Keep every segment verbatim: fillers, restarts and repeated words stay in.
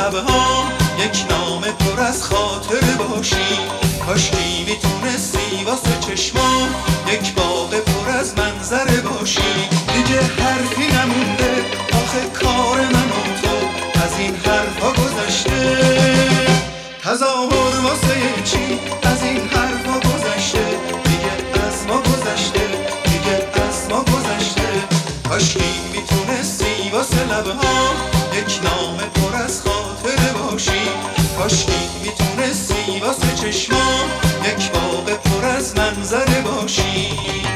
لبها یک نامه پر از خاطره باشی. کاشکی میتونستی واسه چشمام یک باغ پر از منظره باشی. دیگه حرفی نمونده آخه کار من و تو از این حرفا گذشته. تظاهر واسه چی از این حرفا گذشته. دیگه از ما گذشته، دیگه از ما گذشته. کاشکی میتونستی واسه لبها یک نامه پر از خاطره باشی. کاشکی میتونستی واسه چشمام یک باغ پر از منظره باشی.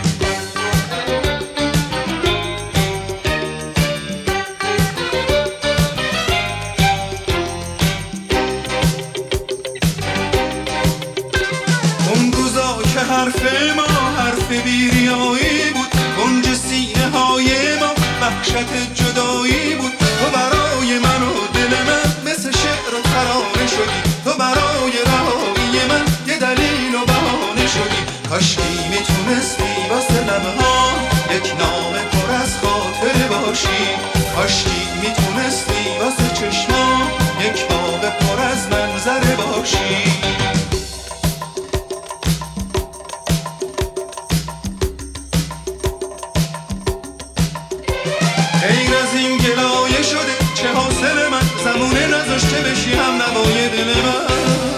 اون روزا که حرف ما حرف بیریایی بود، گنج سینه های ما وحشت جدایی بود. تو برای من و دل من مثل شعر و ترانه شدی. تو برای رهایی من یه دلیل و بهانه شدی. کاشکی میتونستی واسه لبها یک نامه پر از خاطره باشی. کاشکی میتونستی واسه چشمام یک باغ پر از منظره باشی. غیر از این گلایه شده چه حاصل من، زمونه نذاشته بشی هم نوای دل من.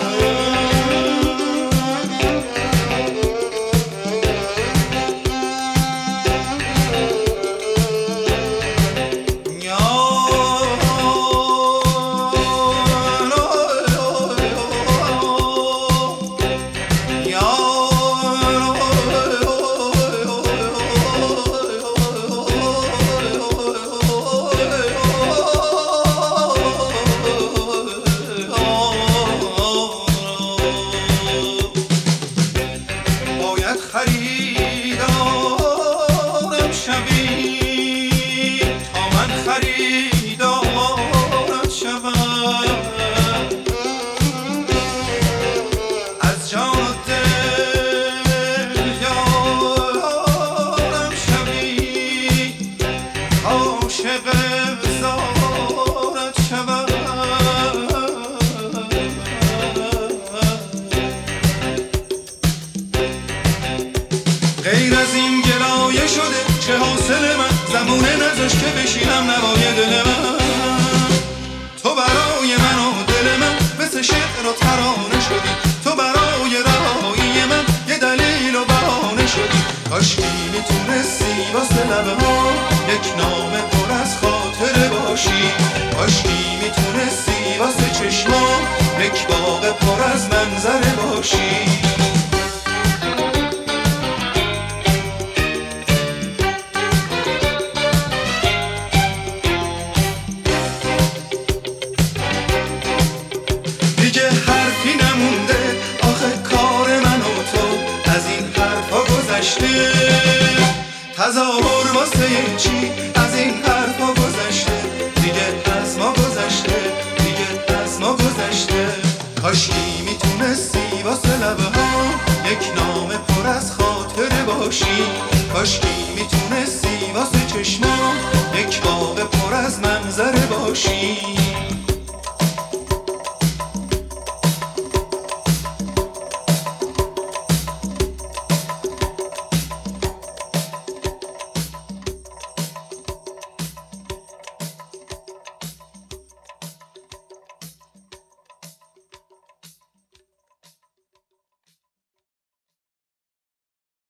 خریدارم شوی تا من خریدارت شوم. از جان و دل یارم شوی عاشق زارت شوم. غیر از این گلایه شده چه حاصل من، زمونه نذاشت که بشینم نوای دل من. تو برای من و دل من مثل شعر و ترانه شدی. تو برای رهایی من یه دلیل و بهانه شدی. کاشکی میتونستی واسه لبها یک نامه پر از خاطره باشی. کاشکی میتونستی واسه چشمام یک باغ پر از منظره باشی. دیگه حرفی نمونده آخه کار من و تو از این حرفا گذشته. تظاهر واسه چی از این حرفا گذشته. دیگه از ما گذشته، دیگه از ما گذشته. کاشکی میتونستی واسه لبها یک نامه پر از خاطره باشی. کاشکی میتونستی واسه چشمام یک باغ پر از منظره باشی.